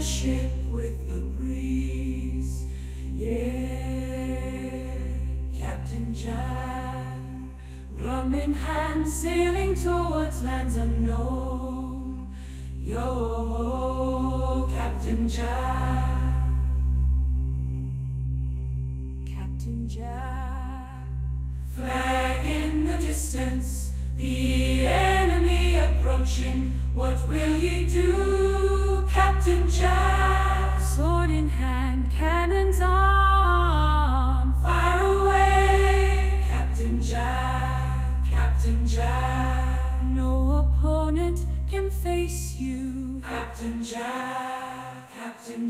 the ship with the breeze. Yeah, Captain Jack, rum in hand, sailing towards lands unknown. Yo, Captain Jack, Captain Jack. Flag in the distance, the enemy approaching. What will ye do, Captain Jack?